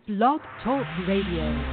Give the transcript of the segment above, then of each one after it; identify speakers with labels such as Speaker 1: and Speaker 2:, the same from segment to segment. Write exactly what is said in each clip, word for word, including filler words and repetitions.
Speaker 1: Blog Talk Radio.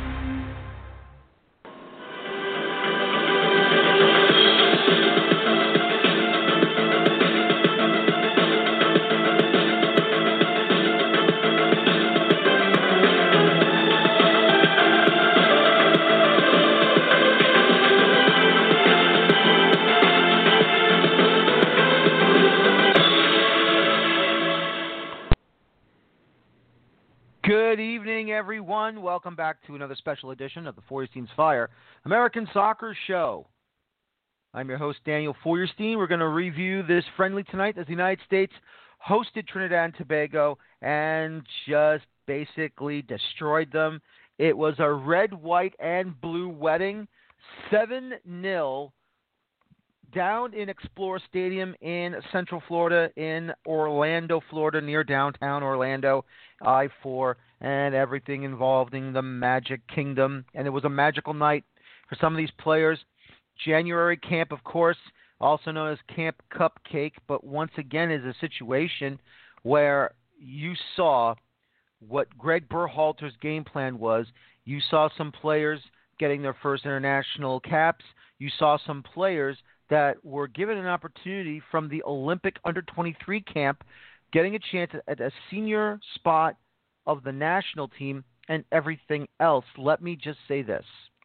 Speaker 2: Good evening, everyone. Welcome back to another special edition of the Feuerstein's Fire American Soccer Show. I'm your host, Daniel Feuerstein. We're going to review this friendly tonight as the United States hosted Trinidad and Tobago and just basically destroyed them. It was a red, white, and blue wedding, seven nil down in Explorer Stadium in Central Florida, in Orlando, Florida, near downtown Orlando, I four, and everything involving the Magic Kingdom. And it was a magical night for some of these players. January camp, of course, also known as Camp Cupcake, but once again is a situation where you saw what Greg Berhalter's game plan was. You saw some players getting their first international caps. You saw some players that were given an opportunity from the Olympic under twenty-three camp, getting a chance at a senior spot of the national team and everything else. Let me just say this.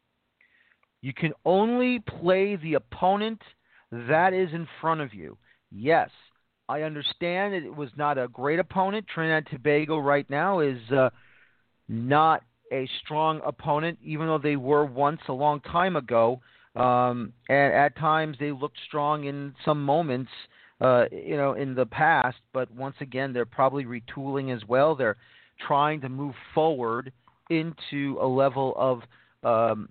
Speaker 2: You can only play the opponent that is in front of you. Yes, I understand it was not a great opponent. Trinidad and Tobago right now is uh, not a strong opponent, even though they were once a long time ago. Um, and at times they looked strong in some moments, uh, you know, in the past. But once again, they're probably retooling as well. They're trying to move forward into a level of um,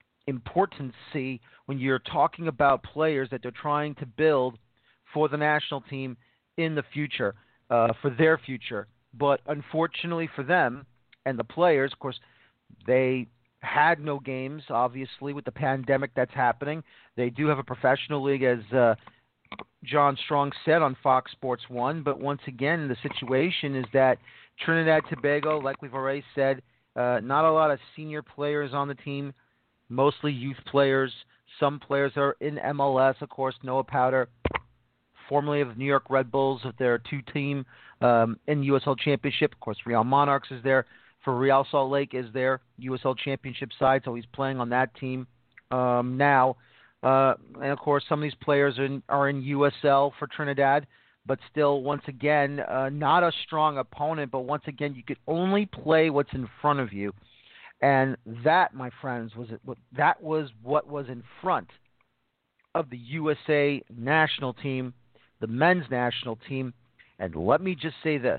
Speaker 2: importancy when you're talking about players that they're trying to build for the national team in the future, uh, for their future. But unfortunately for them and the players, of course, they had no games, obviously, with the pandemic that's happening. They do have a professional league, as uh, John Strong said on Fox Sports one. But once again, the situation is that Trinidad Tobago, like we've already said, uh, not a lot of senior players on the team, mostly youth players. Some players are in M L S, of course. Noah Powder, formerly of the New York Red Bulls, with their two-team um, in U S L Championship. Of course, Real Monarchs is there. For Real Salt Lake is their U S L Championship side, so he's playing on that team um, now. Uh, and, of course, some of these players are in, are in U S L for Trinidad, but still, once again, uh, not a strong opponent. But once again, you could only play what's in front of you. And that, my friends, was it, that was what was in front of the U S A national team, the men's national team. And let me just say this.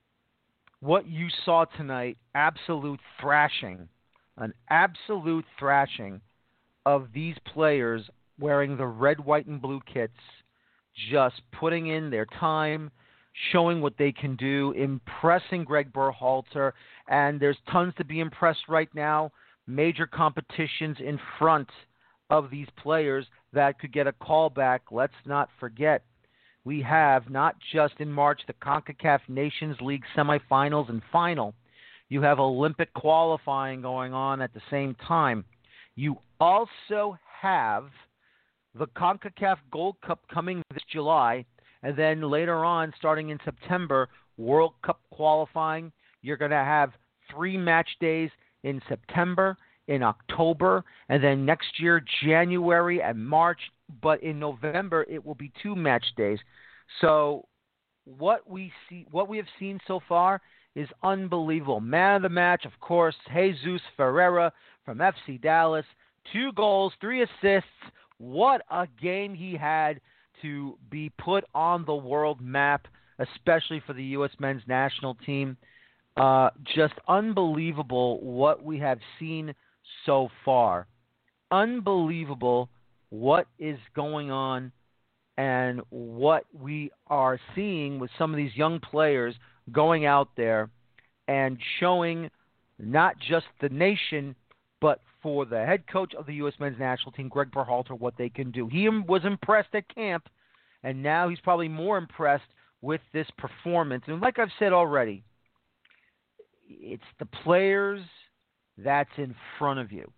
Speaker 2: What you saw tonight, absolute thrashing, an absolute thrashing of these players wearing the red, white, and blue kits, just putting in their time, showing what they can do, impressing Greg Berhalter, and there's tons to be impressed right now. Major competitions in front of these players that could get a call back. Let's not forget, we have, not just in March, the CONCACAF Nations League semifinals and final. You have Olympic qualifying going on at the same time. You also have the CONCACAF Gold Cup coming this July, and then later on, starting in September, World Cup qualifying. You're going to have three match days in September, in October, and then next year, January and March. But in November, it will be two match days. So what we see, what we have seen so far is unbelievable. Man of the match, of course, Jesus Ferreira from F C Dallas. Two goals, three assists. What a game he had to be put on the world map, especially for the U S men's national team. Uh, just unbelievable what we have seen so far. Unbelievable what is going on and what we are seeing with some of these young players going out there and showing not just the nation, but for the head coach of the U S men's national team, Greg Berhalter, what they can do. He was impressed at camp, and now he's probably more impressed with this performance. And like I've said already, it's the players that's in front of you.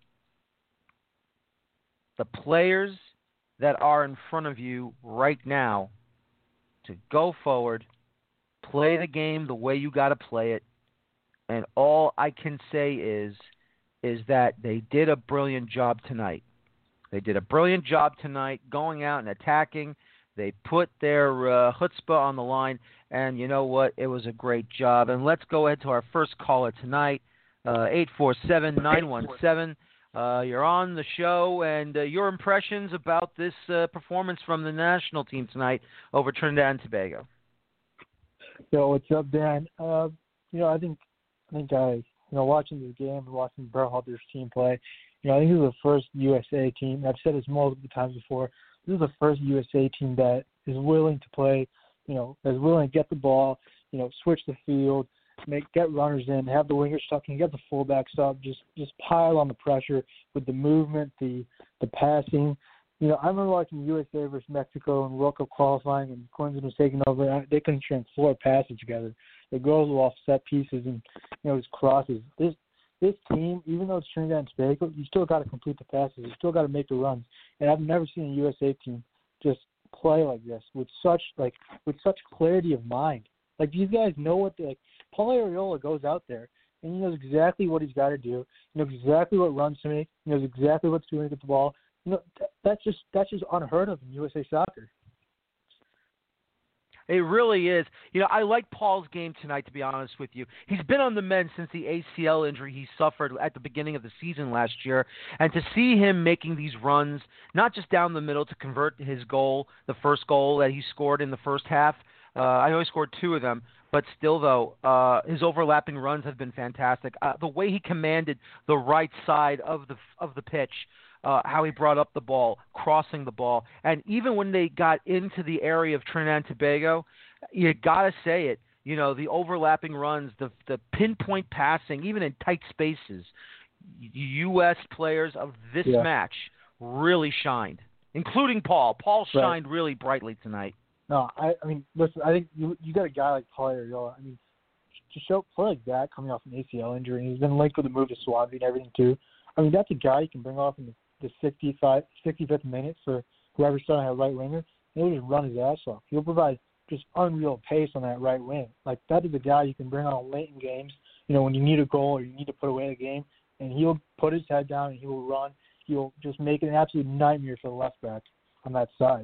Speaker 2: The players that are in front of you right now to go forward, play the game the way you got to play it. And all I can say is, is that they did a brilliant job tonight. They did a brilliant job tonight going out and attacking. They put their uh, chutzpah on the line, and you know what? It was a great job. And let's go ahead to our first caller tonight, uh, eight four seven, nine one seven. Uh, you're on the show, and uh, your impressions about this uh, performance from the national team tonight over Trinidad and Tobago.
Speaker 3: Yo, what's up, Dan? Uh, you know, I think, I think I, you know, watching this game and watching Berhalter's team play, you know, I think this is the first U S A team. I've said this multiple times before. This is the first U S A team that is willing to play, you know, is willing to get the ball, you know, switch the field, make get runners in, have the wingers tucking, get the fullbacks up, just just pile on the pressure with the movement, the the passing. You know, I remember watching U S A versus Mexico in World Cup qualifying, and Clemson was taking over. They couldn't transfer passes together. The girls were off set pieces and, you know, it was crosses. This this team, even though it's Trinidad and Tobago, you still got to complete the passes. You still got to make the runs. And I've never seen a U S A team just play like this with such like with such clarity of mind. Like, these guys know what they like. Paul Arriola goes out there and he knows exactly what he's got to do. He knows exactly what runs to make. He knows exactly what to do to get the ball. You know, that, that's just that's just unheard of in U S A soccer.
Speaker 2: It really is. You know, I like Paul's game tonight, to be honest with you. He's been on the mend since the A C L injury he suffered at the beginning of the season last year. And to see him making these runs, not just down the middle to convert his goal, the first goal that he scored in the first half, uh, I know he scored two of them, but still, though, uh, his overlapping runs have been fantastic. Uh, the way he commanded the right side of the of the pitch, Uh, how he brought up the ball, crossing the ball. And even when they got into the area of Trinidad and Tobago, you got to say it, you know, the overlapping runs, the the pinpoint passing, even in tight spaces, U S players of this
Speaker 3: yeah.
Speaker 2: match really shined, including Paul. Paul shined
Speaker 3: right.
Speaker 2: really brightly tonight.
Speaker 3: No, I, I mean, listen, I think you you got a guy like Paul Arriola. I mean, to show play like that coming off an A C L injury, and he's been linked with a move to Swansea and everything too. I mean, that's a guy you can bring off in the the sixty-fifth minute for whoever's starting at right winger. He'll just run his ass off. He'll provide just unreal pace on that right wing. Like, that is a guy you can bring on late in games, you know, when you need a goal or you need to put away the game, and he'll put his head down and he will run. He'll just make it an absolute nightmare for the left back on that side.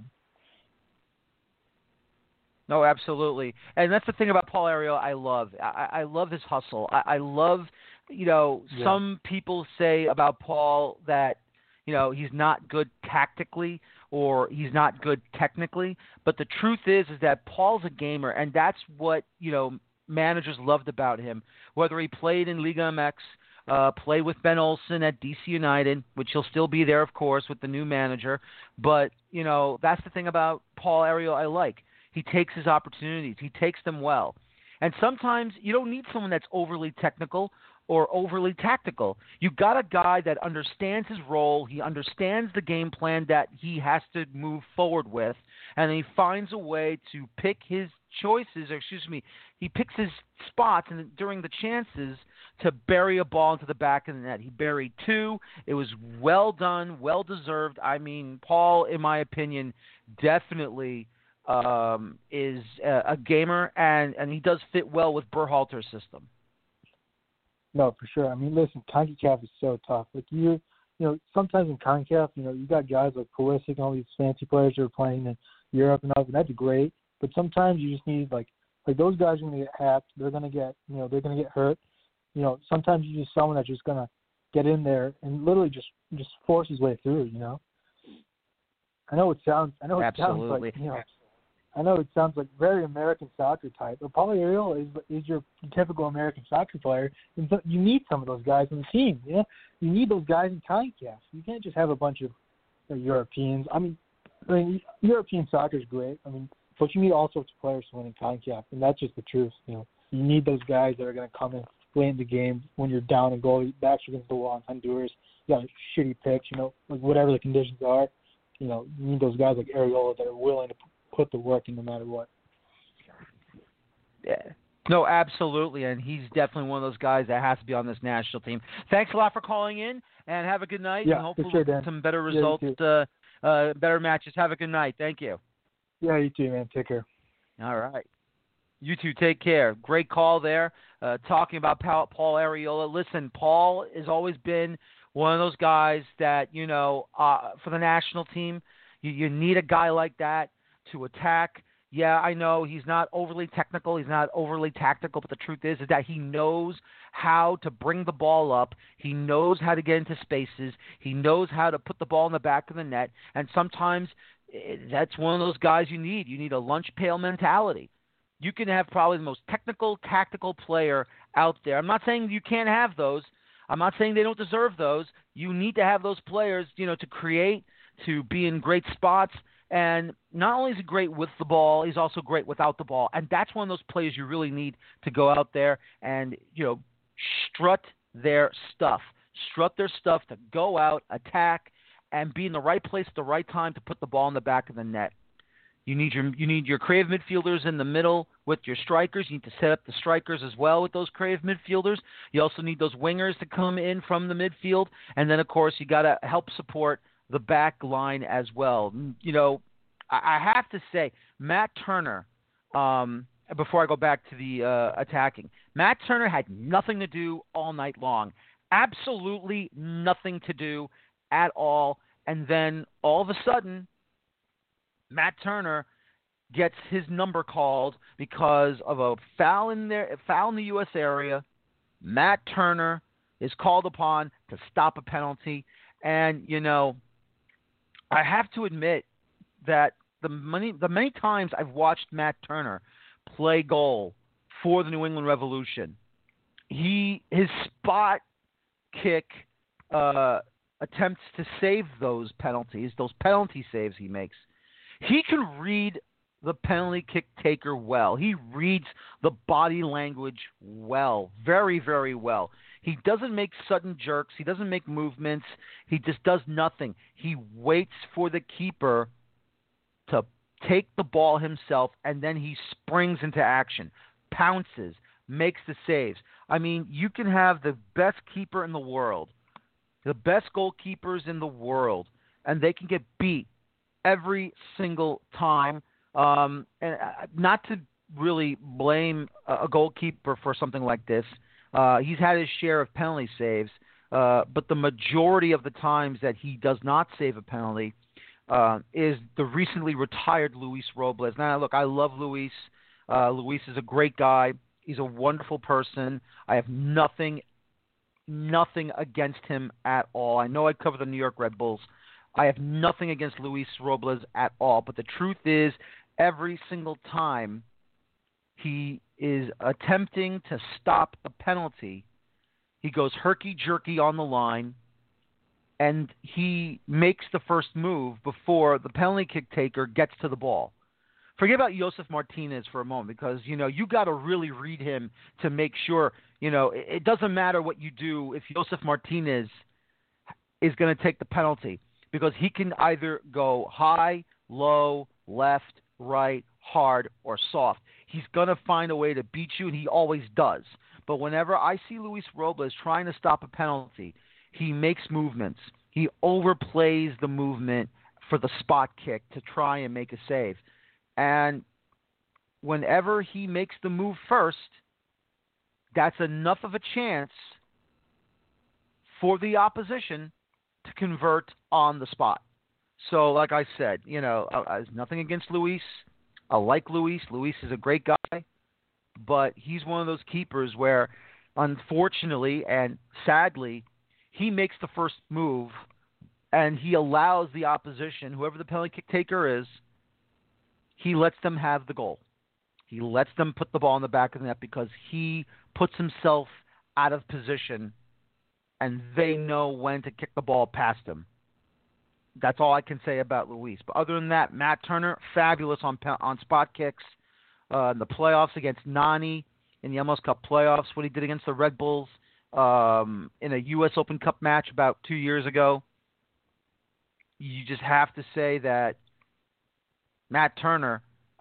Speaker 2: No, absolutely. And that's the thing about Paul Arriola I love. I, I love his hustle. I, I love, you know,
Speaker 3: yeah.
Speaker 2: some people say about Paul that, you know, he's not good tactically or he's not good technically. But the truth is, is that Paul's a gamer, and that's what, you know, managers loved about him. Whether he played in Liga M X, uh, played with Ben Olsen at D C United, which he'll still be there, of course, with the new manager. But, you know, that's the thing about Paul Arriola I like. He takes his opportunities. He takes them well. And sometimes you don't need someone that's overly technical or overly tactical. You got a guy that understands his role. He understands the game plan that he has to move forward with, and he finds a way to pick his choices, or excuse me, he picks his spots and during the chances to bury a ball into the back of the net. He buried two. It was well done, well deserved. I mean, Paul, in my opinion, definitely um, is a, a gamer, and, and he does fit well with Berhalter's system.
Speaker 3: No, for sure. I mean, listen, CONCACAF is so tough. Like, you, you know, sometimes in CONCACAF, you know, you got guys like Pulisic and all these fancy players who are playing in Europe and all, and that's great. But sometimes you just need, like, like those guys are going to get hacked. They're going to get, you know, they're going to get hurt. You know, sometimes you need someone that's just going to get in there and literally just, just force his way through, you know. I know it sounds, I know it
Speaker 2: Absolutely.
Speaker 3: sounds like, you know, I know it sounds like very American soccer type, but Paul Arriola is is your typical American soccer player. And so you need some of those guys on the team. You know, you need those guys in CONCACAF. You can't just have a bunch of you know, Europeans. I mean, I mean, European soccer is great. I mean, but you need all sorts of players to win in CONCACAF, and that's just the truth. You know, you need those guys that are going to come in late in the game when you're down a goal, backs against the wall in Honduras. You got a shitty pitch. You know, like whatever the conditions are. You know, you need those guys like Arriola that are willing to put the work in no matter what.
Speaker 2: Yeah, No, absolutely, and he's definitely one of those guys that has to be on this national team. Thanks a lot for calling in, and have a good night,
Speaker 3: Yeah,
Speaker 2: and hopefully
Speaker 3: for sure,
Speaker 2: we'll
Speaker 3: Dan.
Speaker 2: get some better
Speaker 3: Yeah, you
Speaker 2: results,
Speaker 3: too.
Speaker 2: uh, uh, better matches. Have a good night. Thank you.
Speaker 3: Yeah, you too, man. Take care.
Speaker 2: All right. You two take care. Great call there. Uh, talking about Paul, Paul Arriola. Listen, Paul has always been one of those guys that, you know, uh, for the national team, you, you need a guy like that to attack. Yeah, I know he's not overly technical. He's not overly tactical, but the truth is, is that he knows how to bring the ball up. He knows how to get into spaces. He knows how to put the ball in the back of the net. And sometimes eh, that's one of those guys you need. You need a lunch pail mentality. You can have probably the most technical, tactical player out there. I'm not saying you can't have those. I'm not saying they don't deserve those. You need to have those players, you know, to create, to be in great spots. And not only is he great with the ball, he's also great without the ball. And that's one of those players you really need to go out there and, you know, strut their stuff. Strut their stuff to go out, attack, and be in the right place at the right time to put the ball in the back of the net. You need your you need your creative midfielders in the middle with your strikers. You need to set up the strikers as well with those creative midfielders. You also need those wingers to come in from the midfield, and then of course you got to help support the back line as well. You know, I, I have to say, Matt Turner. Um, before I go back to the uh, attacking, Matt Turner had nothing to do all night long. Absolutely nothing to do at all, and then all of a sudden, Matt Turner gets his number called because of a foul in there, a foul in the U S area. Matt Turner is called upon to stop a penalty, and you know, I have to admit that the many the many times I've watched Matt Turner play goal for the New England Revolution, he his spot kick uh, attempts to save those penalties, those penalty saves he makes. He can read the penalty kick taker well. He reads the body language well, very, very well. He doesn't make sudden jerks. He doesn't make movements. He just does nothing. He waits for the keeper to take the ball himself, and then he springs into action, pounces, makes the saves. I mean, you can have the best keeper in the world, the best goalkeepers in the world, and they can get beat every single time. Um, and not to really blame a goalkeeper for something like this. Uh, he's had his share of penalty saves, uh, but the majority of the times that he does not save a penalty uh, is the recently retired Luis Robles. Now, look, I love Luis. Uh, Luis is a great guy. He's a wonderful person. I have nothing, nothing against him at all. I know I cover the New York Red Bulls. I have nothing against Luis Robles at all. But the truth is, every single time he is attempting to stop a penalty, he goes herky-jerky on the line, and he makes the first move before the penalty kick taker gets to the ball. Forget about Josef Martinez for a moment, because, you know, you got to really read him to make sure, you know, it, it doesn't matter what you do if Josef Martinez is going to take the penalty, because he can either go high, low, left, right, hard, or soft. He's going to find a way to beat you, and he always does. But whenever I see Luis Robles trying to stop a penalty, he makes movements. He overplays the movement for the spot kick to try and make a save. And whenever he makes the move first, that's enough of a chance for the opposition to convert on the spot. So, like I said, you know, there's nothing against Luis. I like Luis. Luis is a great guy, but he's one of those keepers where, unfortunately and sadly, he makes the first move and he allows the opposition, whoever the penalty kick taker is, he lets them have the goal. He lets them put the ball in the back of the net because he puts himself out of position and they know when to kick the ball past him. That's all I can say about Luis. But other than that, Matt Turner, fabulous on on spot kicks. Uh, in the playoffs against Nani in the M L S Cup playoffs, what he did against the Red Bulls um, in a U S Open Cup match about two years ago. You just have to say that Matt Turner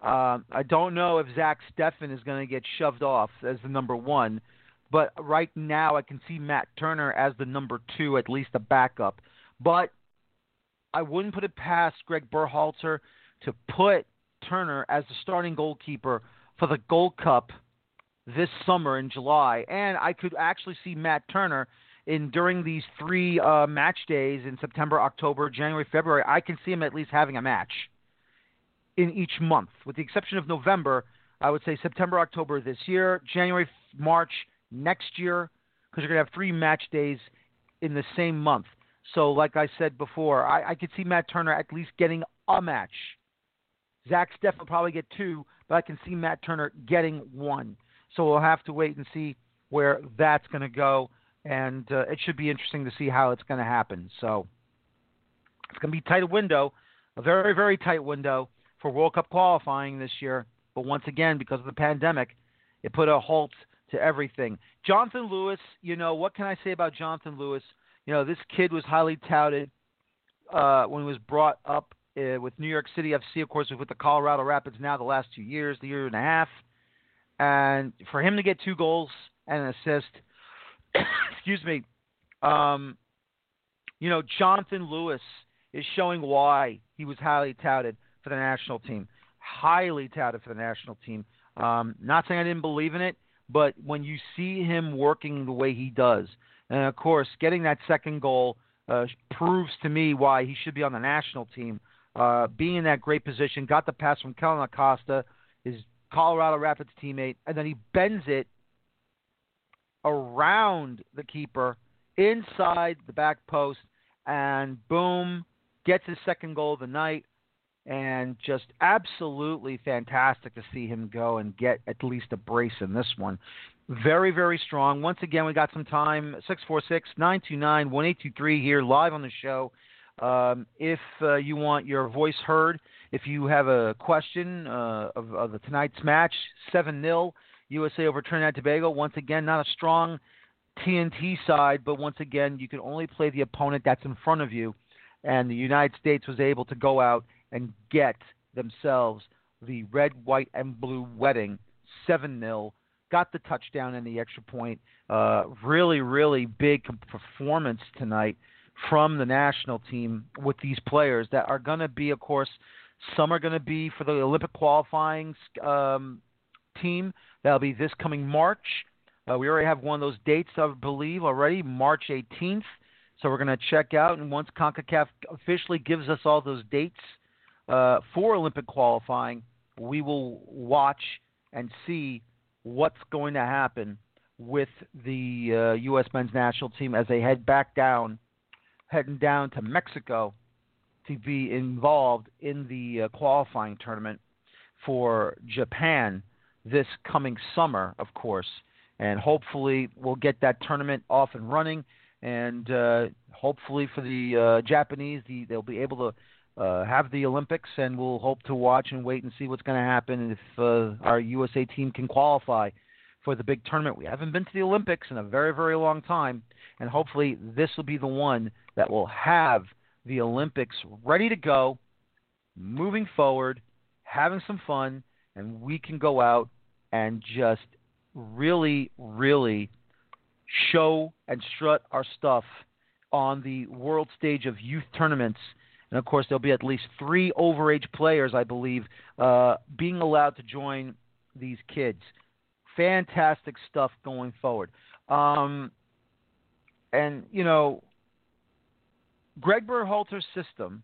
Speaker 2: Um, I don't know if Zach Steffen is going to get shoved off as the number one, but right now I can see Matt Turner as the number two, at least a backup. But I wouldn't put it past Greg Berhalter to put Turner as the starting goalkeeper for the Gold Cup this summer in July. And I could actually see Matt Turner in during these three uh, match days in September, October, January, February. I can see him at least having a match in each month, with the exception of November. I would say September, October this year, January, March next year, because you're going to have three match days in the same month. So like I said before, I, I could see Matt Turner at least getting a match. Zach Steffen will probably get two, but I can see Matt Turner getting one. So we'll have to wait and see where that's going to go, and uh, it should be interesting to see how it's going to happen. So it's going to be a tight window, a very, very tight window for World Cup qualifying this year. But once again, because of the pandemic, it put a halt to everything. Jonathan Lewis, you know, what can I say about Jonathan Lewis? You know, this kid was highly touted uh, when he was brought up uh, with New York City F C, of course, with the Colorado Rapids now the last two years, the year and a half. And for him to get two goals and an assist, excuse me, um, you know, Jonathan Lewis is showing why he was highly touted for the national team. Highly touted for the national team. Um, not saying I didn't believe in it, but when you see him working the way he does, and of course, getting that second goal uh, proves to me why he should be on the national team. Uh, being in that great position, got the pass from Kellen Acosta, his Colorado Rapids teammate, and then he bends it around the keeper, inside the back post, and boom, gets his second goal of the night. And just absolutely fantastic to see him go and get at least a brace in this one. Very, very strong. Once again, we got some time. six four six, nine two nine, one eight two three here live on the show. Um, if uh, you want your voice heard, if you have a question uh, of, of the tonight's match, seven nil, U S A over Trinidad and Tobago. Once again, not a strong T N T side, but once again, you can only play the opponent that's in front of you. And the United States was able to go out and get themselves the red, white, and blue wedding, seven nil, got the touchdown and the extra point. Uh, really, really big performance tonight from the national team with these players that are going to be, of course, some are going to be for the Olympic qualifying um, team. That'll be this coming March. Uh, we already have one of those dates, I believe, already, March eighteenth. So we're going to check out, and once CONCACAF officially gives us all those dates, Uh, for Olympic qualifying, we will watch and see what's going to happen with the uh, U S men's national team as they head back down, heading down to Mexico to be involved in the uh, qualifying tournament for Japan this coming summer, of course. And hopefully we'll get that tournament off and running, and uh, hopefully for the uh, Japanese, the, they'll be able to Uh, have the Olympics, and we'll hope to watch and wait and see what's going to happen if uh, our U S A team can qualify for the big tournament. We haven't been to the Olympics in a very, very long time, and hopefully this will be the one that will have the Olympics ready to go, moving forward, having some fun, and we can go out and just really, really show and strut our stuff on the world stage of youth tournaments. And, of course, there'll be at least three overage players, I believe, uh, being allowed to join these kids. Fantastic stuff going forward. Um, and, you know, Greg Berhalter's system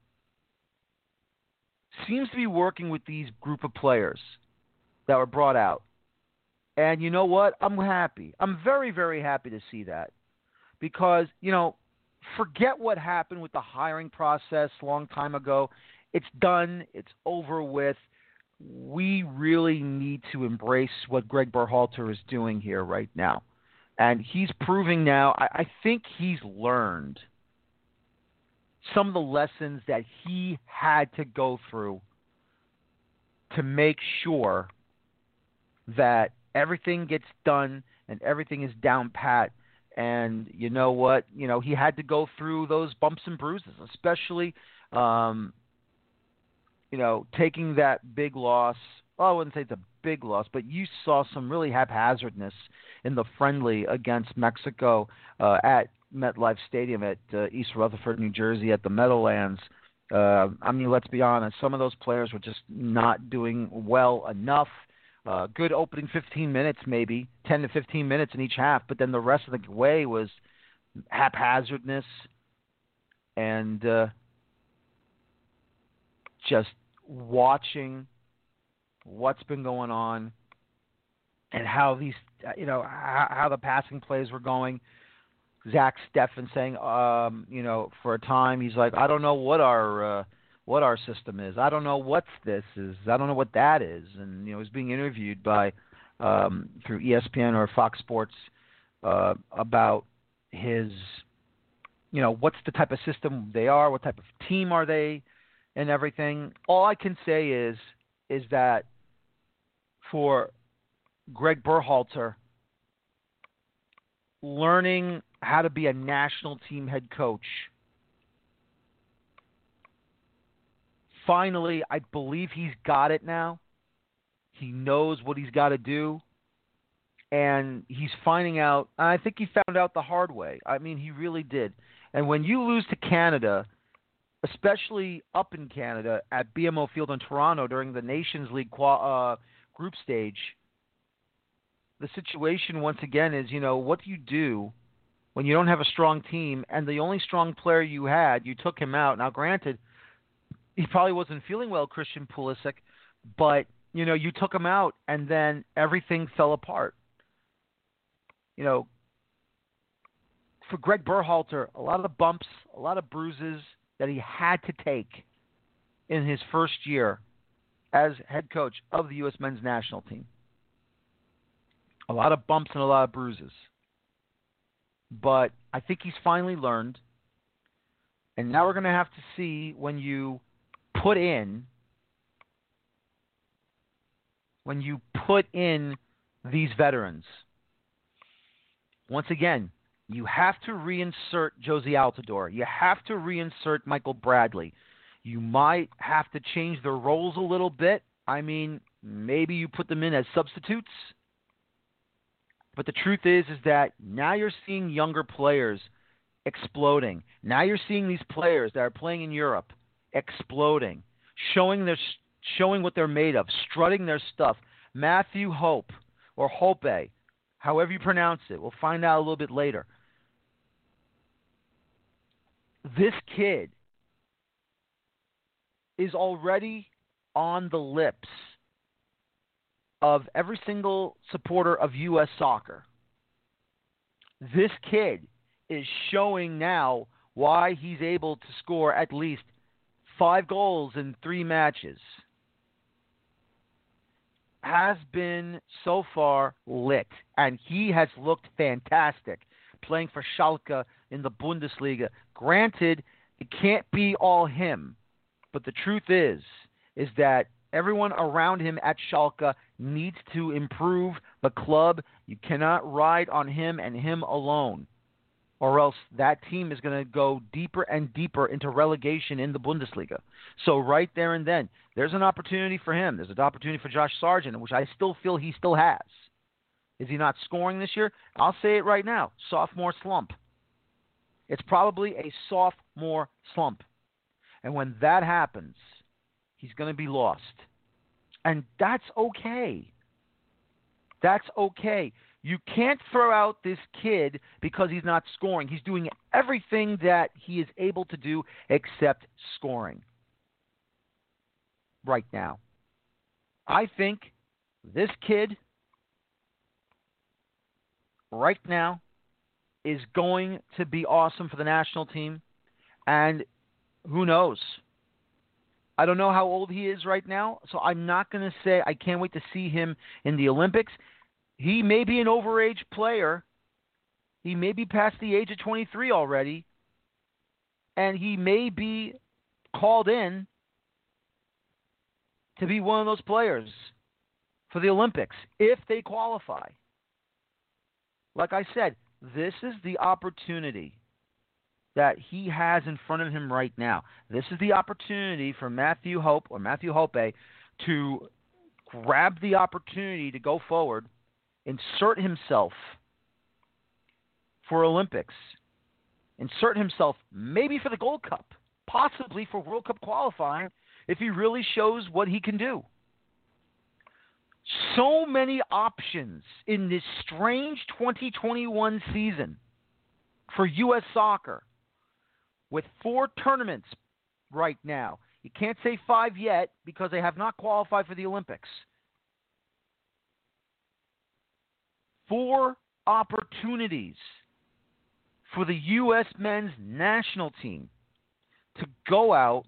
Speaker 2: seems to be working with these group of players that were brought out. And you know what? I'm happy. I'm very, very happy to see that. Because, you know, forget what happened with the hiring process a long time ago. It's done. It's over with. We really need to embrace what Greg Berhalter is doing here right now. And he's proving now, I, I think he's learned some of the lessons that he had to go through to make sure that everything gets done and everything is down pat. And you know what? You know, he had to go through those bumps and bruises, especially, um, you know, taking that big loss well, I wouldn't say it's a big loss, but you saw some really haphazardness in the friendly against Mexico uh, at MetLife Stadium at uh, East Rutherford, New Jersey, at the Meadowlands. Uh, I mean, let's be honest, some of those players were just not doing well enough. Uh, good opening fifteen minutes, maybe ten to fifteen minutes in each half, but then the rest of the way was haphazardness and uh, just watching what's been going on and how these, you know, how, how the passing plays were going. Zach Steffen saying, um, you know, for a time he's like, I don't know what our uh, what our system is. I don't know what this is. I don't know what that is. And you know, he's being interviewed by um, through E S P N or Fox Sports uh, about his, you know, what's the type of system they are, what type of team are they, and everything. All I can say is is that for Greg Berhalter, learning how to be a national team head coach, finally, I believe he's got it now. He knows what he's got to do, and he's finding out. I think he found out the hard way. I mean, he really did. And when you lose to Canada, especially up in Canada at B M O Field in Toronto during the Nations League uh, group stage, the situation once again is, you know, what do you do when you don't have a strong team and the only strong player you had, you took him out. Now, granted, he probably wasn't feeling well, Christian Pulisic, but, you know, you took him out and then everything fell apart. You know, for Greg Berhalter, a lot of the bumps, a lot of bruises that he had to take in his first year as head coach of the U S men's national team. A lot of bumps and a lot of bruises. But I think he's finally learned. And now we're going to have to see when you put in when you put in these veterans. Once again, you have to reinsert Josie Altidore. You have to reinsert Michael Bradley. You might have to change their roles a little bit. I mean, maybe you put them in as substitutes. But the truth is, is that now you're seeing younger players exploding. Now you're seeing these players that are playing in Europe exploding, showing their showing what they're made of, strutting their stuff. Matthew Hope, or Hope, however you pronounce it, we'll find out a little bit later. This kid is already on the lips of every single supporter of U S soccer. This kid is showing now why he's able to score at least five goals in three matches. Has been so far lit, and he has looked fantastic playing for Schalke in the Bundesliga. Granted, it can't be all him, but the truth is, is that everyone around him at Schalke needs to improve the club. You cannot ride on him and him alone, or else that team is going to go deeper and deeper into relegation in the Bundesliga. So right there and then, there's an opportunity for him. There's an opportunity for Josh Sargent, which I still feel he still has. Is he not scoring this year? I'll say it right now. Sophomore slump. It's probably a sophomore slump. And when that happens, he's going to be lost. And that's okay. That's okay. You can't throw out this kid because he's not scoring. He's doing everything that he is able to do except scoring right now. I think this kid right now is going to be awesome for the national team. And who knows? I don't know how old he is right now, so I'm not going to say I can't wait to see him in the Olympics. He may be an overage player. He may be past the age of twenty-three already, and he may be called in to be one of those players for the Olympics if they qualify. Like I said, this is the opportunity that he has in front of him right now. This is the opportunity for Matthew Hope or Matthew Hope to grab the opportunity to go forward, insert himself for Olympics, insert himself maybe for the Gold Cup, possibly for World Cup qualifying, if he really shows what he can do. So many options in this strange twenty twenty-one season for U S soccer with four tournaments right now. You can't say five yet because they have not qualified for the Olympics. Four opportunities for the U S men's national team to go out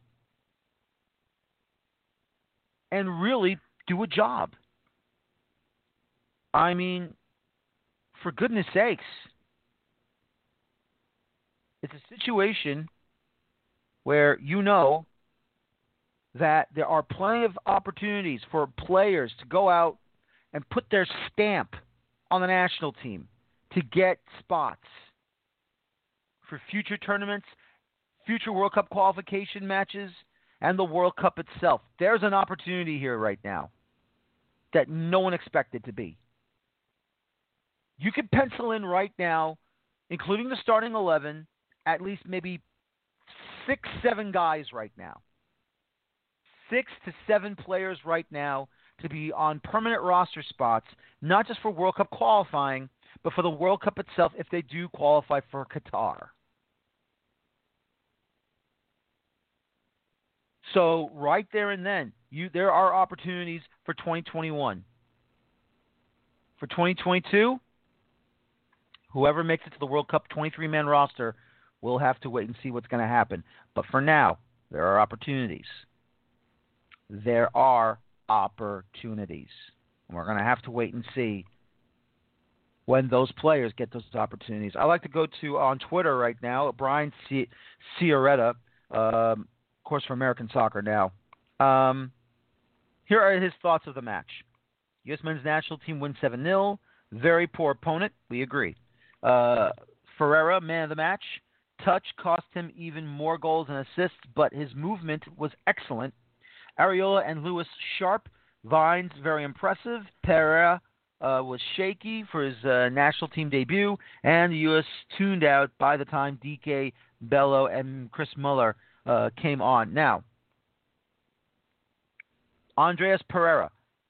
Speaker 2: and really do a job. I mean, for goodness sakes, it's a situation where you know that there are plenty of opportunities for players to go out and put their stamp on the national team to get spots for future tournaments, future World Cup qualification matches, and the World Cup itself. There's an opportunity here right now that no one expected to be. You could pencil in right now, including the starting eleven, at least maybe six, seven guys right now. Six to seven players right now to be on permanent roster spots, not just for World Cup qualifying, but for the World Cup itself if they do qualify for Qatar. So right there and then, you there are opportunities for twenty twenty-one. For twenty twenty-two, whoever makes it to the World Cup twenty-three man roster will have to wait and see what's going to happen. But for now, there are opportunities. There are opportunities. And we're going to have to wait and see when those players get those opportunities. I like to go to, on Twitter right now, Brian C- Ciaretta, um, of course, for American Soccer Now. Um, here are his thoughts of the match. U S men's national team wins seven nil. Very poor opponent. We agree. Uh, Ferreira, man of the match. Touch cost him even more goals and assists, but his movement was excellent. Areola and Lewis sharp. Vines, very impressive. Pereira uh, was shaky for his uh, national team debut, and the U S tuned out by the time D K, Bello, and Chris Muller uh, came on. Now, Andreas Pereira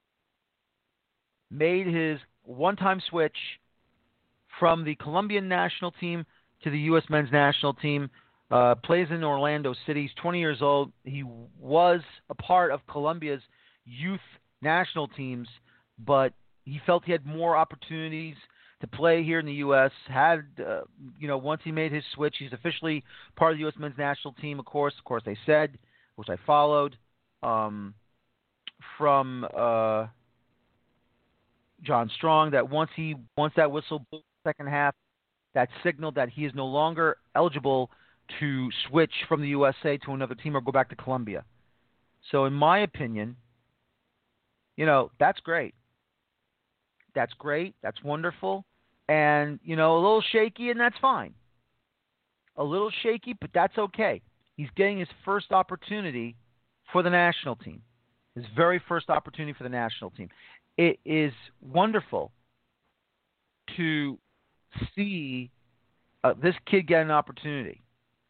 Speaker 2: made his one-time switch from the Colombian national team to the U S men's national team. Uh, plays in Orlando City. He's twenty years old. He was a part of Colombia's youth national teams, but he felt he had more opportunities to play here in the U S. Had, uh, you know, once he made his switch, he's officially part of the U S men's national team, of course. Of course, they said, which I followed, um, from uh, John Strong, that once he once that whistle blew the second half, that signaled that he is no longer eligible to switch from the U S A to another team or go back to Colombia. So in my opinion, you know, that's great. That's great. That's wonderful. And, you know, a little shaky, and that's fine. A little shaky, but that's okay. He's getting his first opportunity for the national team. His very first opportunity for the national team. It is wonderful to see uh, this kid get an opportunity.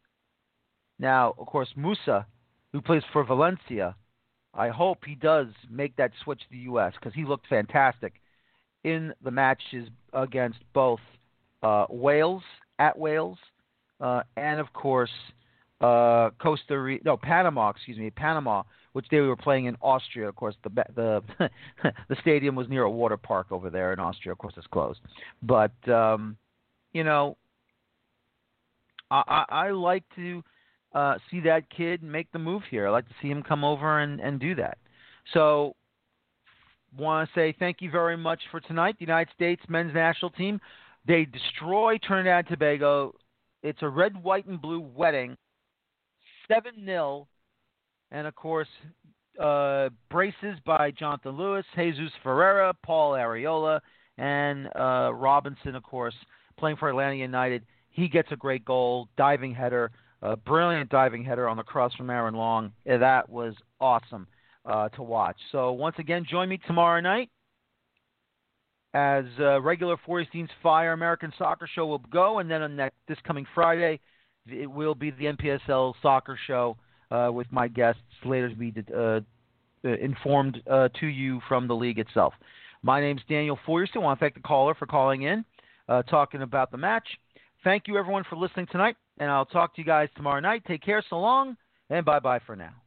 Speaker 2: Now, of course, Musa, who plays for Valencia, I hope he does make that switch to the U S because he looked fantastic in the matches against both uh, Wales, at Wales, uh, and, of course, uh, Costa Rica, no, Panama, excuse me, Panama, which they were playing in Austria. Of course, the the the stadium was near a water park over there in Austria. Of course, it's closed. But, um, you know, I, I, I like to uh, see that kid make the move here. I like to see him come over and, and do that. So, want to say thank you very much for tonight. The United States men's national team, they destroy Trinidad and Tobago. It's a red, white, and blue wedding, seven nil. And, of course, uh, braces by Jonathan Lewis, Jesus Ferreira, Paul Areola, and uh, Robinson, of course, playing for Atlanta United. He gets a great goal, diving header, a brilliant diving header on the cross from Aaron Long. That was awesome. uh, to watch. So once again, join me tomorrow night as uh, regular Feuerstein's Fire American Soccer Show will go, and then on next, this coming Friday, it will be the N P S L Soccer Show uh, with my guests later to be uh, informed uh, to you from the league itself. My name's Daniel Feuerstein. I want to thank the caller for calling in, uh, talking about the match. Thank you, everyone, for listening tonight, and I'll talk to you guys tomorrow night. Take care, so long, and bye-bye for now.